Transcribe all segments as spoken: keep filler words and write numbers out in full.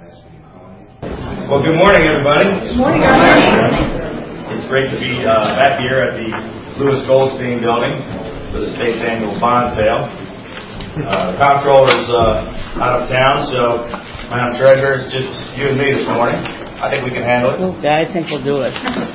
Well, good morning, everybody. Good morning, Governor. It's great to be uh, back here at the Lewis Goldstein Building for the state's annual bond sale. Uh, the comptroller's uh, out of town, so Madam Treasurer, it's just you and me this morning. I think we can handle it. Okay, I think we'll do it.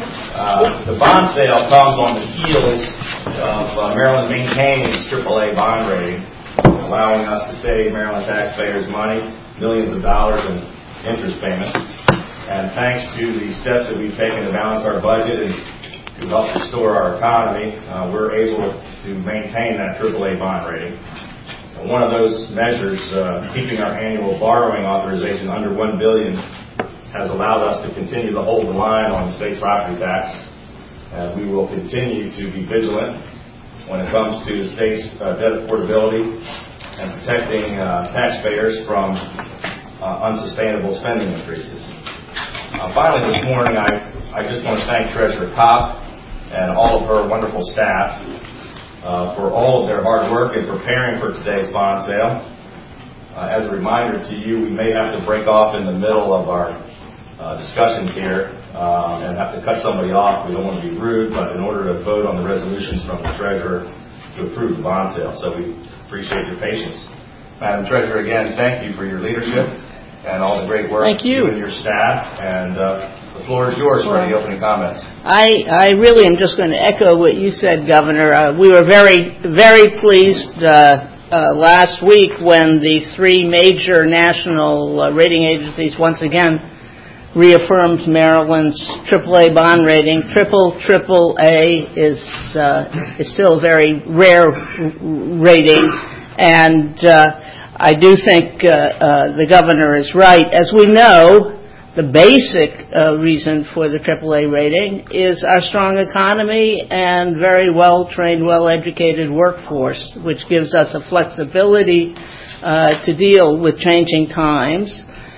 Uh, the bond sale comes on the heels of uh, Maryland maintaining its triple A bond rating, allowing us to save Maryland taxpayers money, millions of dollars in interest payments. And thanks to the steps that we've taken to balance our budget and to help restore our economy, uh, we're able to maintain that triple A bond rating. And one of those measures, uh, keeping our annual borrowing authorization under one billion dollars, has allowed us to continue to hold the line on state property tax. Uh, we will continue to be vigilant when it comes to the state's uh, debt affordability and protecting uh, taxpayers from uh, unsustainable spending increases. Uh, finally, this morning, I, I just want to thank Treasurer Kopp and all of her wonderful staff uh, for all of their hard work in preparing for today's bond sale. Uh, as a reminder to you, we may have to break off in the middle of our uh, discussions here um, and have to cut somebody off. We don't want to be rude, but in order to vote on the resolutions from the Treasurer to approve the bond sale. So we appreciate your patience. Madam Treasurer, again, thank you for your leadership and all the great work Thank you. you and your staff. And uh, the floor is yours for any opening comments. I, I really am just going to echo what you said, Governor. Uh, we were very, very pleased uh, uh, last week when the three major national uh, rating agencies once again reaffirmed Maryland's triple A bond rating. Triple, triple A is, uh, is still a very rare rating. And uh, I do think uh, uh, the governor is right. As we know, the basic uh, reason for the triple A rating is our strong economy and very well-trained, well-educated workforce, which gives us a flexibility uh, to deal with changing times,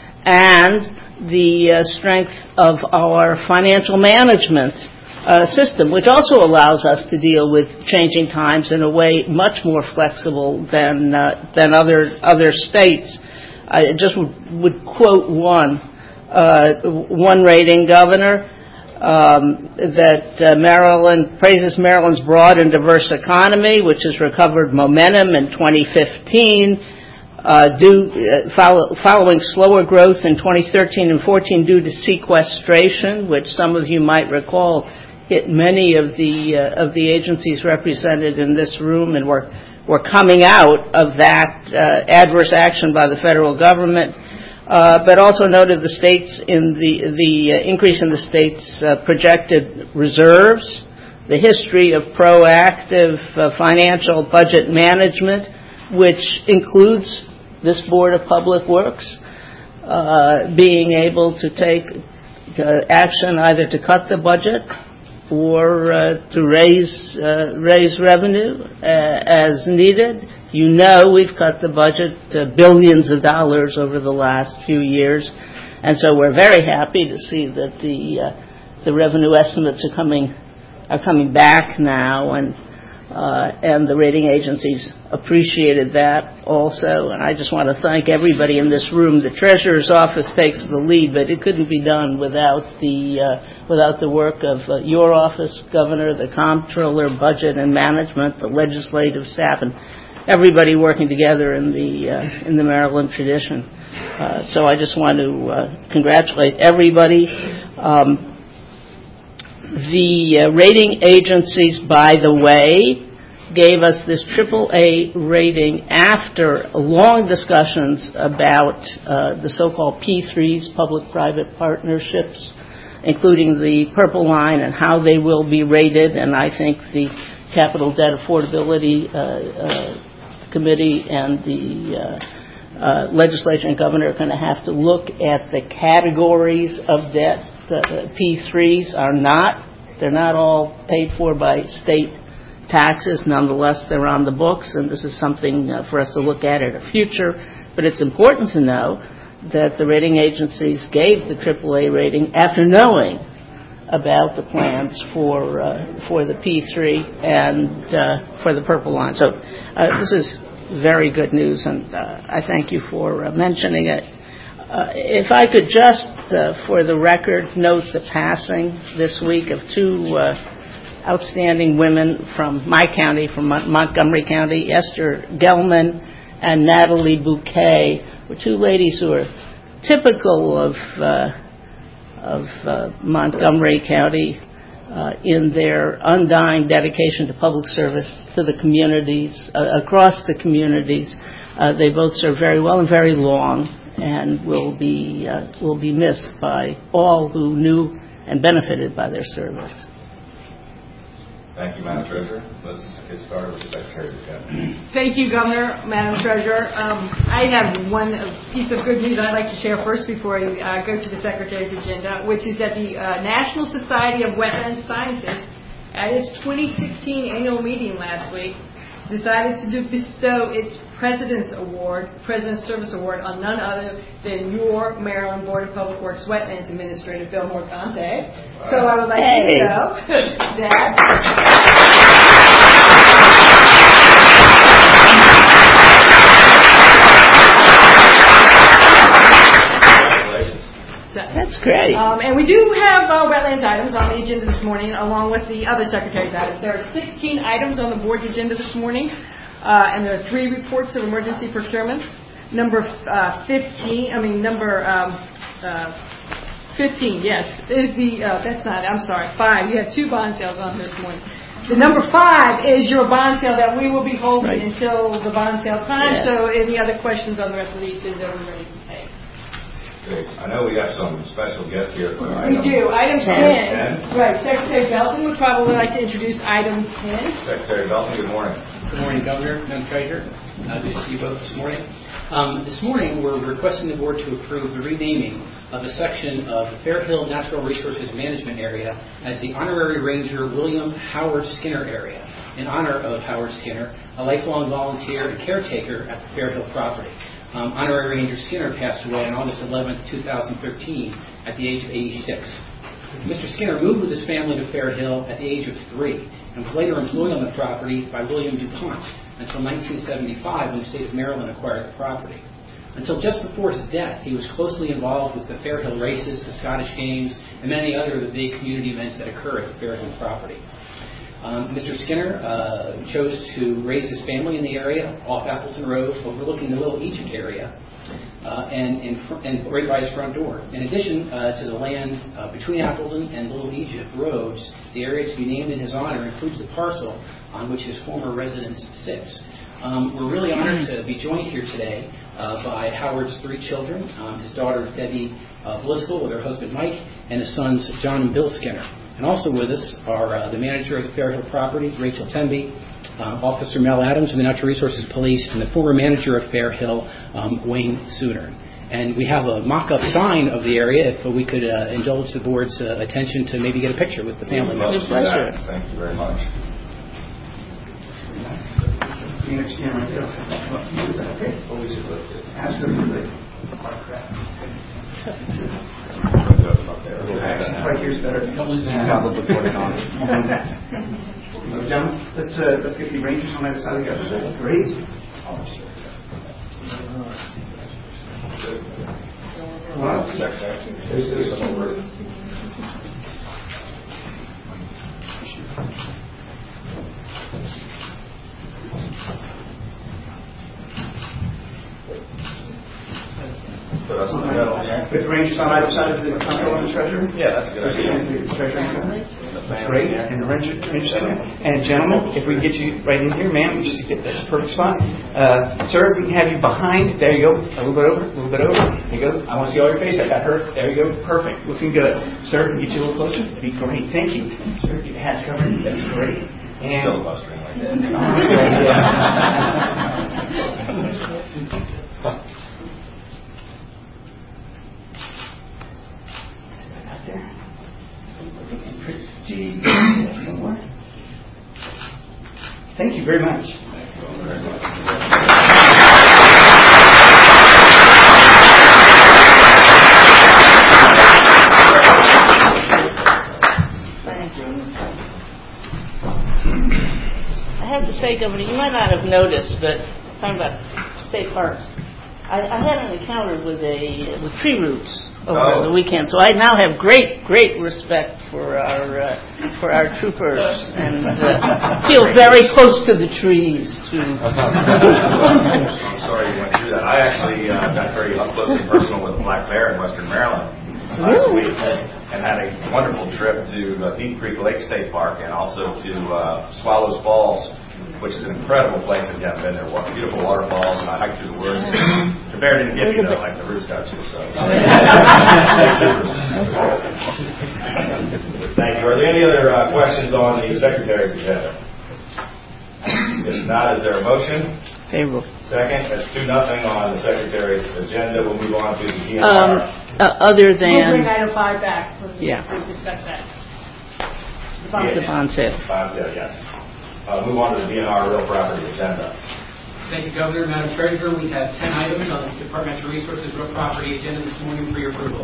and the uh, strength of our financial management Uh, system, which also allows us to deal with changing times in a way much more flexible than uh, than other other states. I just would, would quote one uh, one rating, Governor, um, that uh, Maryland praises Maryland's broad and diverse economy, which has recovered momentum in twenty fifteen. Uh, due, uh, follow, following slower growth in twenty thirteen and fourteen due to sequestration, which some of you might recall hit many of the uh, of the agencies represented in this room, and we're we're coming out of that uh, adverse action by the federal government. Uh, but also noted the states in the the uh, increase in the state's uh, projected reserves, the history of proactive uh, financial budget management, which includes this Board of Public Works uh, being able to take uh, action either to cut the budget or uh, to raise uh, raise revenue uh, as needed. You know we've cut the budget to billions of dollars over the last few years, and so we're very happy to see that the uh, the revenue estimates are coming are coming back now, and uh, and the rating agencies appreciated that also. And I just want to thank everybody in this room. The Treasurer's Office takes the lead, but it couldn't be done without the uh, without the work of uh, your office, Governor, the Comptroller, Budget and Management, the legislative staff, and everybody working together in the uh, in the Maryland tradition. Uh, so I just want to uh, congratulate everybody. Um, the uh, rating agencies, by the way, gave us this triple A rating after long discussions about uh, the so-called P threes, public-private partnerships, including the Purple Line and how they will be rated. And I think the Capital Debt Affordability uh, uh, Committee and the uh, uh, legislature and governor are going to have to look at the categories of debt. The P threes are not, they're not all paid for by state taxes. Nonetheless, they're on the books, and this is something uh, for us to look at in the future. But it's important to know that the rating agencies gave the triple A rating after knowing about the plans for uh, for the P three and uh, for the Purple Line. So uh, this is very good news, and uh, I thank you for uh, mentioning it. Uh, if I could just, uh, for the record, note the passing this week of two uh, outstanding women from my county, from Mon- Montgomery County, Esther Gelman and Natalie Bouquet, were two ladies who are typical of uh, of uh, Montgomery County uh, in their undying dedication to public service to the communities, uh, across the communities. Uh, they both served very well and very long, and will be uh, will be missed by all who knew and benefited by their service. Thank you, Madam Treasurer. Let's get started with the Secretary of the Cabinet. Thank you, Governor, Madam Treasurer. Um, I have one piece of good news I'd like to share first before I uh, go to the Secretary's agenda, which is that the uh, National Society of Wetland Scientists, at its twenty sixteen annual meeting last week, decided to do, bestow its President's Award, President's Service Award, on none other than your Maryland Board of Public Works Wetlands Administrator, Bill Morconte. Wow. So I would like hey. to know that. So, that's great. Um, and we do have uh, wetlands items on the agenda this morning, along with the other Secretary's items. There are sixteen items on the board's agenda this morning. Uh, and there are three reports of emergency procurements. Number uh, fifteen, I mean number um, uh, fifteen, yes, is the, uh, that's not, I'm sorry, five. You have two bond sales on this morning. The number five is your bond sale that we will be holding right. until the bond sale time. Yeah. So any other questions on the rest of the agenda we're ready to take? Great. I know we got some special guests here for we item do. Item ten. ten. Right. Secretary Belton would probably like to introduce item ten. Secretary Belton, good morning. Good morning, Governor, Madam Treasurer. Uh, good to see you both this morning. Um, this morning, we're requesting the board to approve the renaming of a section of the Fair Hill Natural Resources Management Area as the Honorary Ranger William Howard Skinner Area, in honor of Howard Skinner, a lifelong volunteer and caretaker at the Fair Hill property. Um, Honorary Ranger Skinner passed away on August eleventh, two thousand thirteen, at the age of eighty-six. Mister Skinner moved with his family to Fair Hill at the age of three, and was later employed on the property by William DuPont until nineteen seventy-five, when the state of Maryland acquired the property. Until just before his death, he was closely involved with the Fair Hill races, the Scottish Games, and many other of the big community events that occur at the Fair Hill property. Um, Mister Skinner uh, chose to raise his family in the area off Appleton Road, overlooking the Little Egypt area, uh, and, in fr- and right by his front door. In addition uh, to the land uh, between Appleton and Little Egypt roads, the area to be named in his honor includes the parcel on which his former residence sits. Um, we're really honored to be joined here today uh, by Howard's three children, um, his daughter Debbie uh, Bliscoe with her husband Mike, and his sons John and Bill Skinner. And also with us are uh, the manager of the Fair Hill property, Rachel Tenby, uh, Officer Mel Adams from the Natural Resources Police, and the former manager of Fair Hill, um, Wayne Suter. And we have a mock-up sign of the area, if we could uh, indulge the board's uh, attention to maybe get a picture with the family members. Pleasure. Thank you very much. Phoenix camera too. Okay. Absolutely. Right here's better. Don't lose the gentlemen, let's uh, let's get the rangers on that side of the other side. Great. Well, Put us in the middle here. with rangers on either side of the comptroller and the treasurer? Yeah, that's a good idea. The treasurer. That's great. And the ranger, ranger and gentlemen, if we can get you right in here, ma'am, we just get that's a perfect spot. Uh, sir, we can have you behind. There you go. A little bit over. A little bit over. There you go. I want to see all your face. I got her. There you go. Perfect. Looking good. Sir, can get you a little closer? That'd be great. Thank you. Sir, get your hats covered. That's great. And Filibustering like that. Thank you very much. Thank you very much. Thank you. I have to say, Governor, you might not have noticed, but talking about state parks, I, I had an encounter with a with tree roots over Oh. the weekend, so I now have great, great respect for our uh, for our troopers and uh, feel very close to the trees. To I'm sorry you went through that. I actually uh, got very up close and personal with a black bear in Western Maryland last Really? week, and had a wonderful trip to uh, Deep Creek Lake State Park and also to uh, Swallows Falls, which is an incredible place if you haven't been there. Wa- Beautiful waterfalls, and I hiked through the woods. The bear didn't get me though, like the roots got you. So. Thank you. Are there any other uh, questions on the Secretary's agenda? If not, is there a motion? favorable. Second, that's two nothing on the Secretary's agenda. We'll move on to the D N R. Um, uh, other We'll bring than item five back. We'll Yeah. we'll discuss that. The Yeah. bond. the bond sale. Five zero, yes. Uh, move on to the D N R real property agenda. Thank you, Governor. Madam Treasurer, we have ten items on the Departmental Resources Real Property agenda this morning for your approval.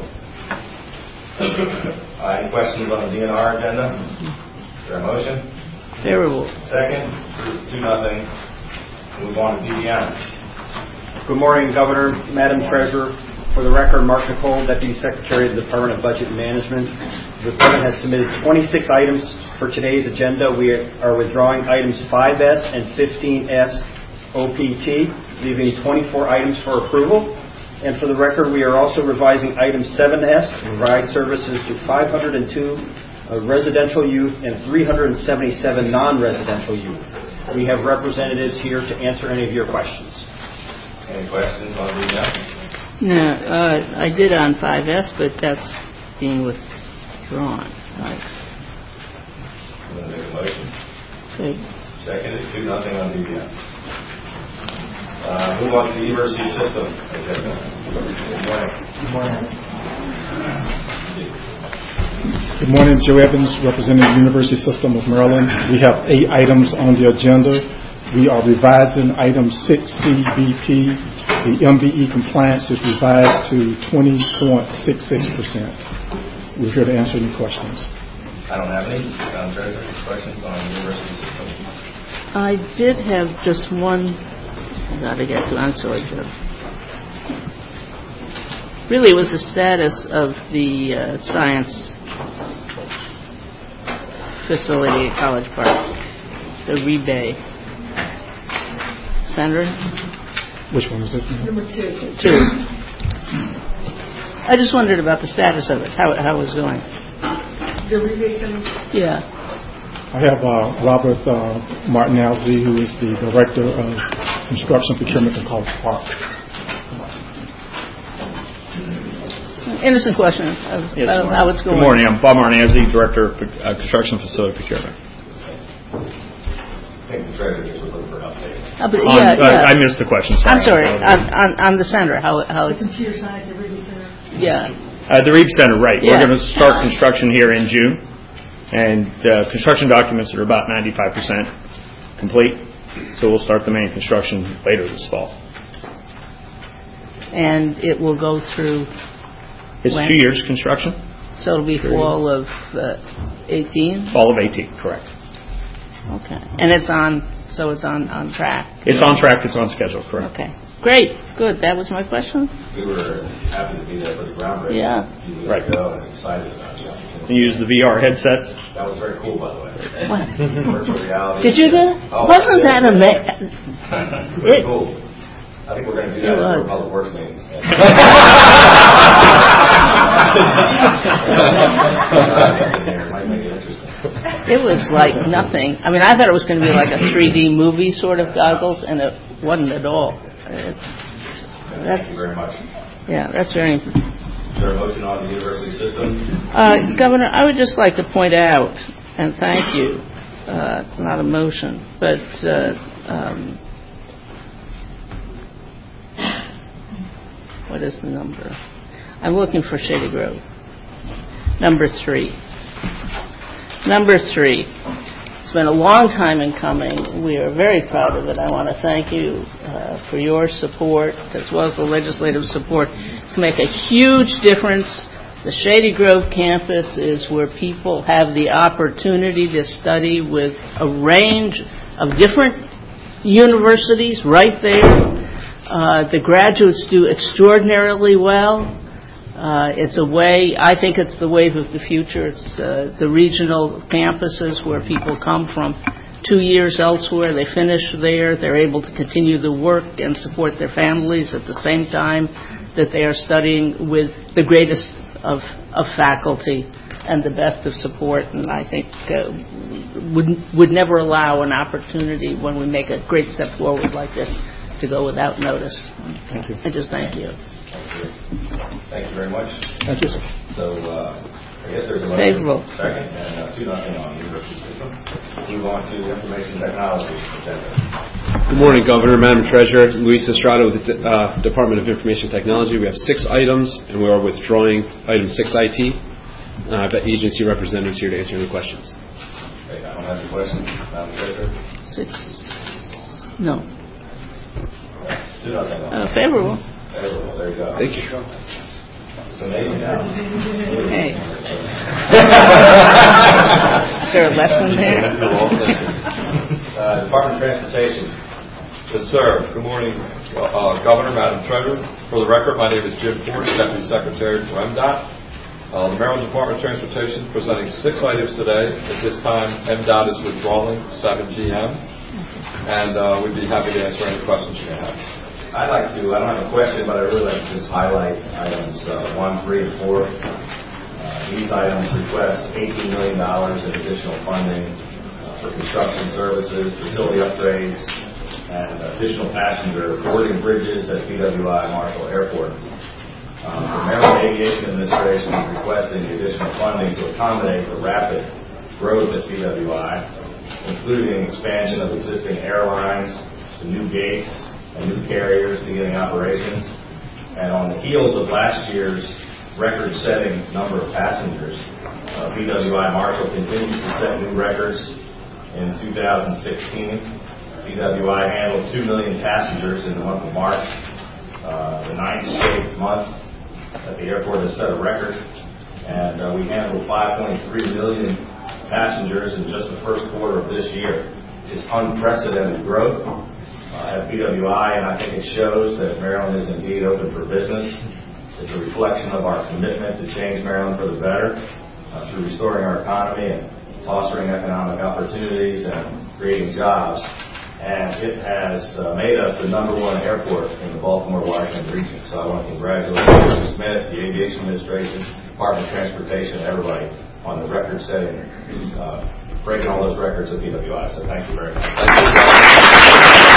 Uh, any questions on the D N R agenda? Is there a motion? Favorable. Second, two nothing. Move on to D D M. Good morning, Governor, Madam Treasurer. For the record, Mark Nicole, Deputy Secretary of the Department of Budget and Management. The Department has submitted twenty-six items for today's agenda. We are withdrawing items five S and fifteen S O P T, leaving twenty-four items for approval. And for the record, we are also revising item seven S, provide services to five hundred two uh, residential youth and three hundred seventy-seven non-residential youth. We have representatives here to answer any of your questions. Any questions on D D M? No, uh, I did on five S, but that's being withdrawn. Right. I'm going to make a motion. Okay. Second is two nothing on D D M. Uh, move on to the university system agenda. Good morning. Good morning. Good morning, Joe Evans, representing the University System of Maryland. We have eight items on the agenda. We are revising item six C B P. The M B E compliance is revised to twenty point six six percent. We're here to answer any questions. I don't have any. Madam Treasurer, questions on the university system? I did have just one. I gotta get to. I'm sorry, Joe. Really, it was the status of the uh, science facility at College Park, the Rebay Center. Which one is it? Number two. Two. I just wondered about the status of it, how it, how it was going. The rebate center. Yeah. I have uh, Robert uh, Martinelli, who is the Director of Construction Procurement at College Park. Innocent question of Yes, uh, how it's going. Good morning. I'm Bob Martinezzi, Director of uh, Construction Facility Procurement. I think the Treasurer is looking for an update. Uh, but, On- yeah, uh, yeah. I missed the question. Sorry. I'm sorry. So- On, on, on the center, how how The it's computer science, the rebate center. yeah. Uh, the Reeb Center, right. Yeah. We're going to start construction here in June, and uh, construction documents are about ninety-five percent complete, so we'll start the main construction later this fall. And it will go through. It's When? two years construction, So it'll be fall of uh, eighteen. fall of eighteen, correct. Okay. And it's on. So it's on on track. It's on track, it's on schedule, correct. Okay. Great. Good. That was my question. We were happy to be there for the groundbreaking Yeah. a few weeks Right. ago and excited about the opportunity. You use the V R headsets. That was very cool, by the way. What? Virtual reality. Did you do? Oh, Wasn't yeah. that amazing? Very cool. I think we're going to do that It for was. public works meetings. Might make it interesting. It was like nothing. I mean, I thought it was going to be like a three D movie sort of goggles, and it wasn't at all. It, Thank you very much. yeah, that's very. Is there a motion on the university system? Uh, Governor, I would just like to point out, and thank you. Uh, it's not a motion, but uh, um, what is the number? I'm looking for Shady Grove. Number three. Number three. It's been a long time in coming. We are very proud of it. I want to thank you uh, for your support, as well as the legislative support. It's going to make a huge difference. The Shady Grove campus is where people have the opportunity to study with a range of different universities right there. Uh, the graduates do extraordinarily well. Uh, it's a way, I think it's the wave of the future. It's uh, the regional campuses where people come from two years elsewhere. They finish there. They're able to continue the work and support their families at the same time that they are studying with the greatest of, of faculty and the best of support. And I think uh, would, would never allow an opportunity when we make a great step forward like this to go without notice. Thank you. I just thank you. Thank you very much. Thank you, sir. So, uh, I guess there's a motion. Favorable. Second, and uh, two nothing on the university system. Move on to the information technology agenda. Good morning, Governor, Madam Treasurer. Luis Estrada with the uh, Department of Information Technology. We have six items, and we are withdrawing item six I T. Uh, I've got agency representatives here to answer any questions. Okay, I don't have any questions, Madam Treasurer. Six. No. Two nothing on. Uh, favorable. Favorable. There you go. Thank you. It's amazing now. Hey. Is there a lesson there? uh, Department of Transportation. Yes, sir. Good morning, uh, Governor, Madam Treasurer. For the record, my name is Jim Ford, Deputy Secretary for M DOT. Uh, the Maryland Department of Transportation is presenting six items today. At this time, M DOT is withdrawing seven G M, and uh, we'd be happy to answer any questions you may have. I'd like to, I don't have a question, but I'd really like to just highlight items uh, one, three, and four. Uh, these items request eighteen million dollars in additional funding uh, for construction services, facility upgrades, and additional passenger boarding bridges at P W I Marshall Airport. Um, the Maryland Aviation Administration is requesting the additional funding to accommodate the rapid growth at P W I, including expansion of existing airlines to new gates and new carriers beginning operations. And on the heels of last year's record-setting number of passengers, uh, P W I Marshall continues to set new records. In two thousand sixteen, P W I handled two million passengers in the month of March, uh, the ninth straight month that the airport has set a record. And uh, we handled five point three million passengers in just the first quarter of this year. It's unprecedented growth Uh, at P W I, and I think it shows that Maryland is indeed open for business. It's a reflection of our commitment to change Maryland for the better uh, through restoring our economy and fostering economic opportunities and creating jobs. And it has uh, made us the number one airport in the Baltimore-Washington region. So I want to congratulate Mister Smith, the Aviation Administration, Department of Transportation, everybody on the record-setting, uh, breaking all those records at P W I. So thank you very much. Thank you.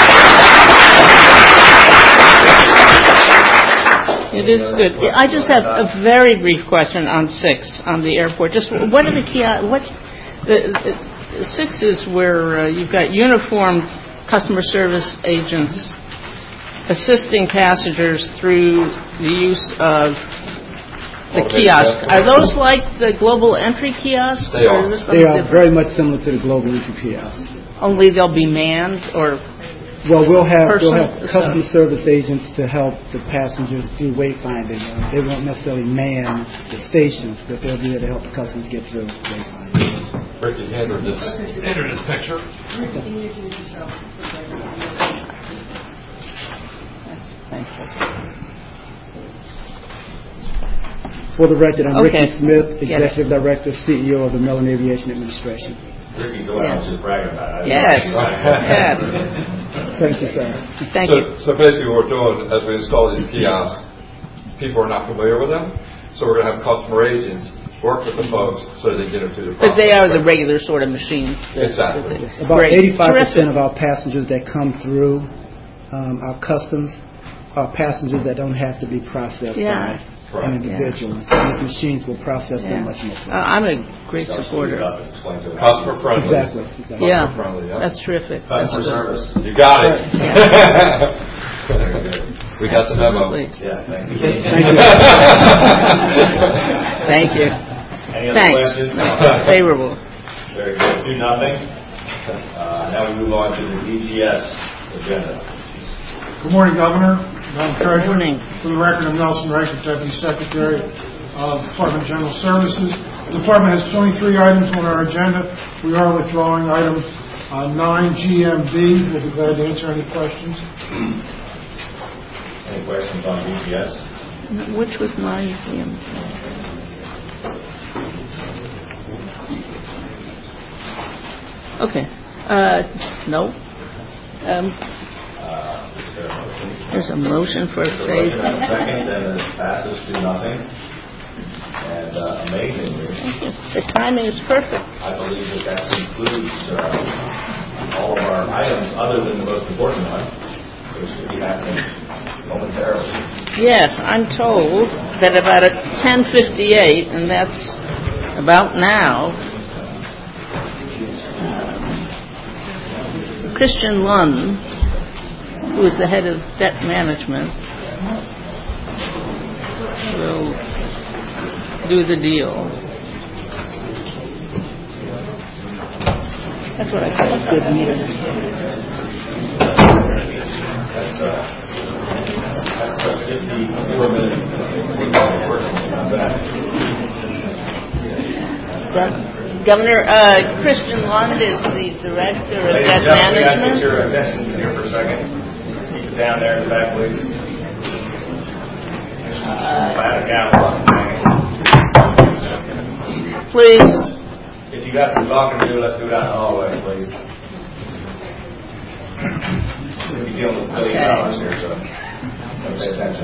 It is good. I just have a very brief question on six, on the airport. Just what are the key, what, the, the, six is where uh, you've got uniformed customer service agents assisting passengers through the use of the kiosk. Are those like the global entry kiosks? They are. Or is this They something are different? very much similar to the global entry kiosk. Only they'll be manned or Well, we'll have we'll personal- have customer service agents to help the passengers do wayfinding. Uh, they won't necessarily man the stations, but they'll be there to help the customers get through wayfinding. Ricky, enter this, enter this picture. Thank you. For the record, I'm Okay. Ricky Smith, Get it. Executive Director, C E O of the Maryland Aviation Administration. Ricky's the one I was just bragging about. I Yes. Yes. Thank you, sir. Thank so, you. so basically what we're doing as we install these kiosks, people are not familiar with them, so we're going to have customer agents work with the folks so they get them through the process. But they are the regular sort of machines. that- Exactly. that- About Great. eighty-five percent Terrific. of our passengers that come through um, our customs are passengers that don't have to be processed Yeah. by an individual. So these machines will process Yeah. them much more Uh, quickly. I'm a great supporter. Customer friendly. Exactly. exactly. Yeah, Customer friendly, yeah. that's terrific. Customer That's service. You got it. Very good. We got the memo. Absolutely. Yeah, thank you. Thank you. Thank you. Any other Thanks. questions? Favorable. Very good. Two, nothing. Uh, now we move on to the D G S agenda. Good morning, Governor, Madam Treasurer. Good morning. For the record, I'm Nelson Reichert, Deputy Secretary of Department of General Services. The department has twenty-three items on our agenda. We are withdrawing item uh, nine G M B. We'll be glad to answer any questions. Any questions on D P S? Which was my museum? Okay. Uh, no. Um, Uh, is there a motion? there's a motion for a There's a phase. motion and a second, and it passes to nothing. And uh, amazingly, The timing is perfect. I believe that that concludes uh, all of our items, other than the most important one, which should be happening momentarily. Yes, I'm told that about at ten fifty-eight, and that's about now, um, Christian Lund, who is the head of debt management, will do the deal. That's what I call a good meeting. That's uh, that's a fifty-four minute working on that. Governor, uh, Christian Lund is the director of Ladies debt and gentlemen, may I management. get your attention here for a second? Keep it down there in the back, please. Pat it down. Please. If you got some talking to do, let's do it out in the hallway, please. We'll be dealing with a billion dollars here, so pay attention.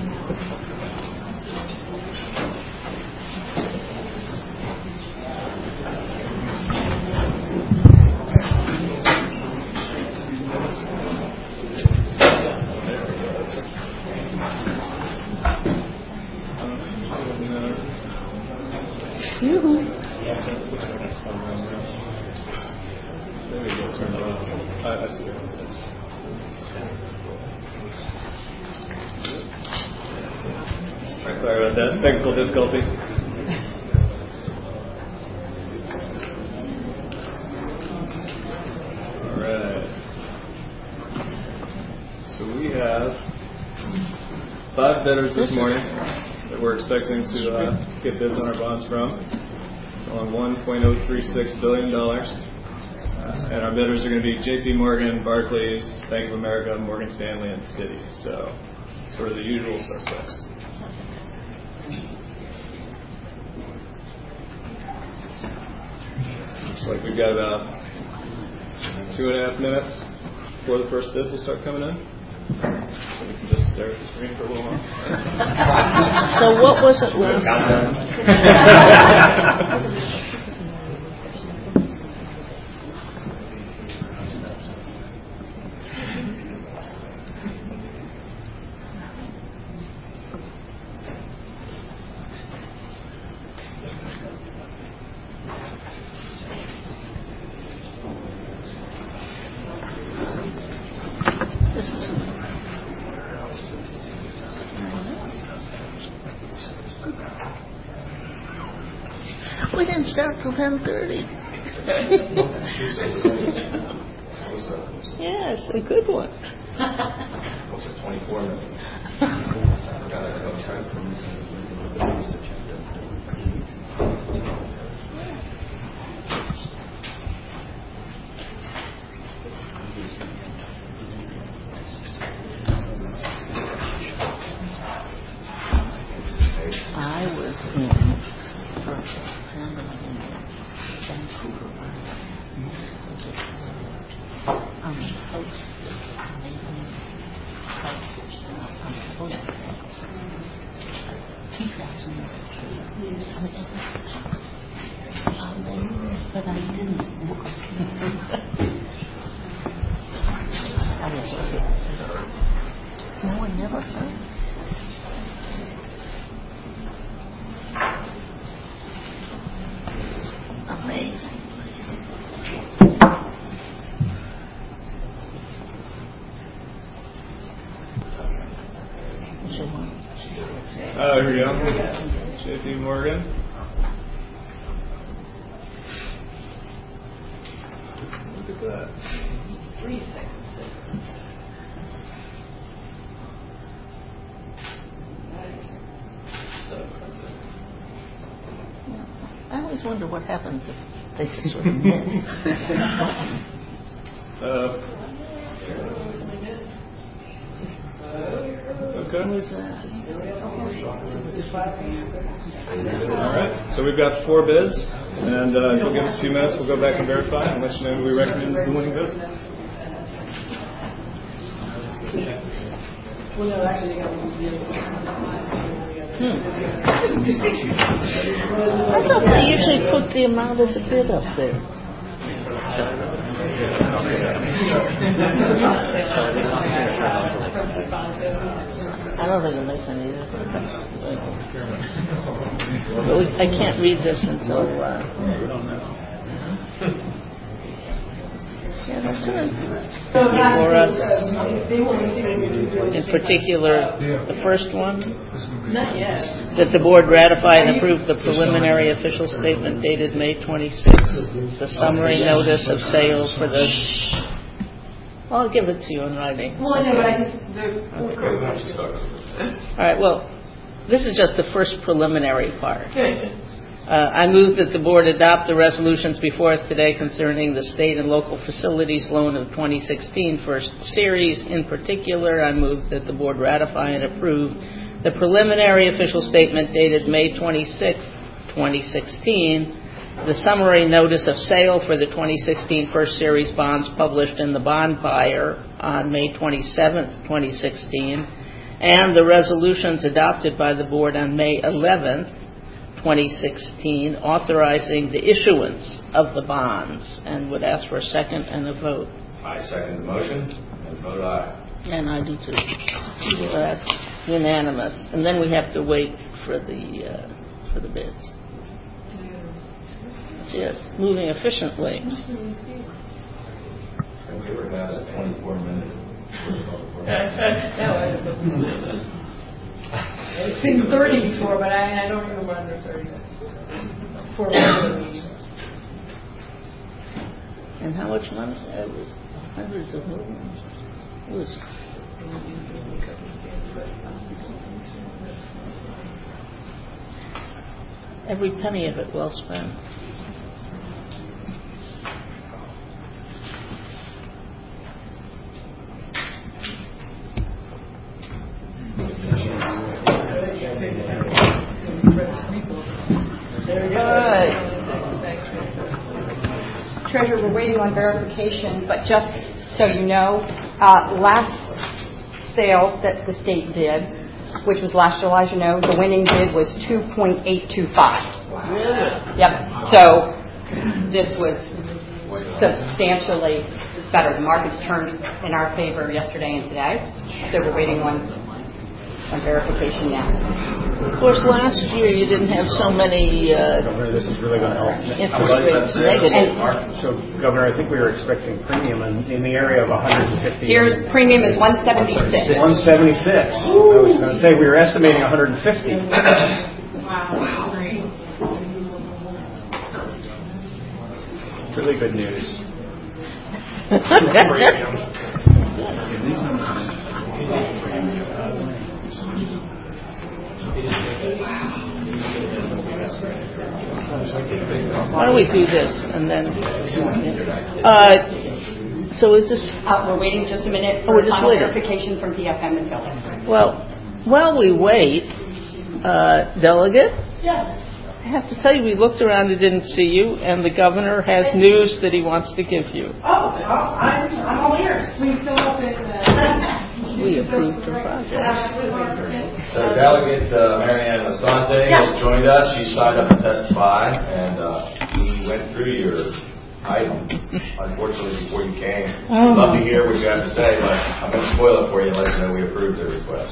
Yoo-hoo. Sorry about that. Technical difficulty. All right. So we have five bidders this morning that we're expecting to uh, get bids on our bonds from. It's on one point oh three six billion dollars. Uh, and our bidders are going to be J P Morgan, Barclays, Bank of America, Morgan Stanley, and Citi. So sort of the usual suspects. Looks like we've got about two and a half minutes before the first bids will start coming in. So we can just stare at the screen for a little while. So what was it last time? We didn't start till ten thirty. Yes, a good one. What's it, twenty-four minutes? I was in Vancouver on the coast. But I didn't look. I was okay. No one never heard. Amazing. Oh, here we go. J P Morgan. Look at that. Three seconds. I always wonder what happens if they just sort of miss. uh, Okay. All right. So we've got four bids, and uh, if you'll give us a few minutes, we'll go back and verify and let you know who we recommend is the winning bid. Hmm. I thought they usually put the amount of the bid up there. I don't think it makes any difference. But we, I can't read this until. Uh, yeah, that's good. For us, in particular, the first one, that the board ratify and approve the preliminary official statement dated May twenty-sixth, the summary notice of sale for the. Well, I'll give it to you in writing. Well, no, but I just. All right. Well, this is just the first preliminary part. Uh, I move that the board adopt the resolutions before us today concerning the state and local facilities loan of twenty sixteen first series. In particular, I move that the board ratify and approve the preliminary official statement dated May twenty-sixth, twenty sixteen, the summary notice of sale for the twenty sixteen first series bonds published in the Bond Buyer on May twenty-seventh, twenty sixteen, and the resolutions adopted by the board on May eleventh, twenty sixteen, authorizing the issuance of the bonds, and would ask for a second and a vote. I second the motion and vote aye. And I do too. So that's unanimous. And then we have to wait for the uh, for the bids. Yes, moving efficiently. And we were at a twenty-four minute. It's been thirty before, but I, I don't remember under thirty. For And how much money? It was hundreds of millions. It was. Every penny of it well spent. Good. Treasurer, we're waiting on verification, but just so you know, uh, last sale that the state did, which was last July, as you know, the winning bid was two point eight two five. Really? Yep. So this was substantially better. The markets turned in our favor yesterday and today, so we're waiting on, on verification now. Of course, last year you didn't have so many uh, Governor, this is really going to help. interest rates negative. So, Governor, I think we were expecting premium in, in the area of one hundred fifty. Here's premium is one seventy-six. one seventy-six. I was going to say we were estimating one hundred fifty. Wow. Great. Really good news. Why don't we do this and then? Uh, so is this? Uh, we're waiting just a minute Oh, for we're just final waiting. verification from P F M and Phillips. Well, while we wait, uh, delegate. Yes. I have to tell you, we looked around and didn't see you, and the governor has news that he wants to give you. Oh, well, I'm, I'm all ears. We fill up in the... We approved the project. So Delegate uh, Marianne Asante Yeah. has joined us. She signed up to testify, and uh, we went through your item, unfortunately, before you came. Oh. We'd love to hear what you have to say, but I'm going to spoil it for you and let you know we approved the request.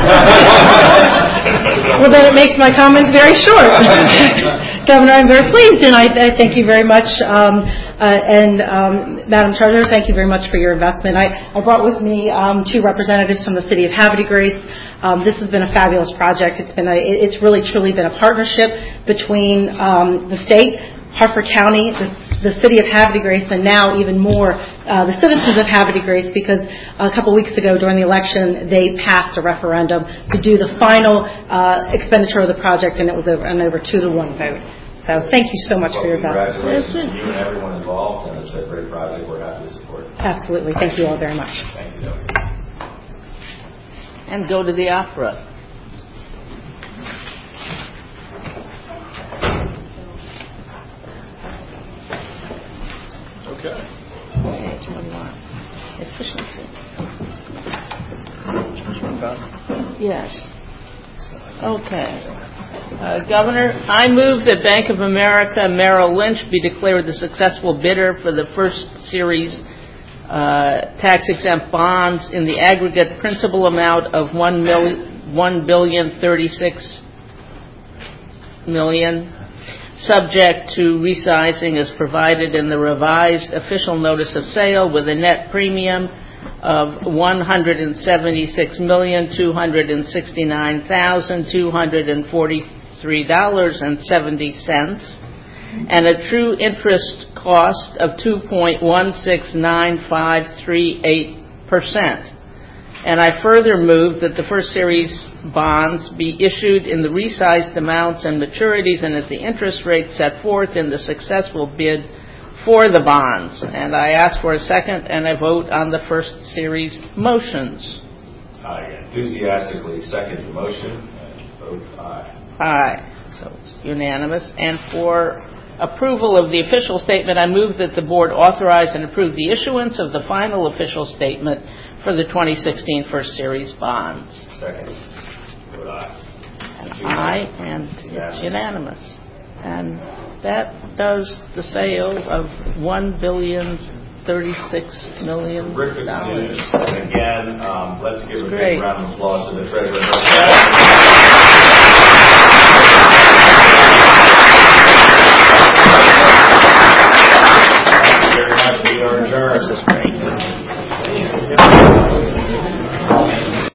Well, then it makes my comments very short. Governor, I'm very pleased, and I, I thank you very much. Um, uh, and um, Madam Treasurer, thank you very much for your investment. I, I brought with me um, two representatives from the City of Havre de Grace. Um, this has been a fabulous project. It's been a, it's really truly been a partnership between um, the state, Hartford County, the, the City of Havre de Grace, and now even more uh, the citizens of Havre de Grace, because a couple weeks ago during the election they passed a referendum to do the final uh, expenditure of the project, and it was over, an over two to one vote. So thank you so much Well, for your investment. congratulations to you and everyone involved, and it's a great project. We're happy to support it. Absolutely. Thank you all very much. Thank you, Delegate. and go to the opera. Okay. Okay, one more. Efficiency. Yes. Okay. Uh, Governor, I move that Bank of America Merrill Lynch be declared the successful bidder for the first series uh, tax-exempt bonds in the aggregate principal amount of one million, one billion thirty-six million, subject to resizing as provided in the revised official notice of sale with a net premium of one hundred seventy-six million two hundred sixty-nine thousand two hundred forty-three dollars and seventy cents and a true interest cost of two point one six nine five three eight percent. And I further move that the first series bonds be issued in the resized amounts and maturities and at the interest rate set forth in the successful bid for the bonds. And I ask for a second and a vote on the first series motions. I enthusiastically second the motion and vote aye. Aye. So it's unanimous. And for approval of the official statement, I move that the board authorize and approve the issuance of the final official statement for the twenty sixteen first series bonds. Second. Vote aye. And aye, and it's unanimous. And that does the sale of one billion thirty-six million dollars. Terrific news. And again, um, let's give a Great. big round of applause to the treasurer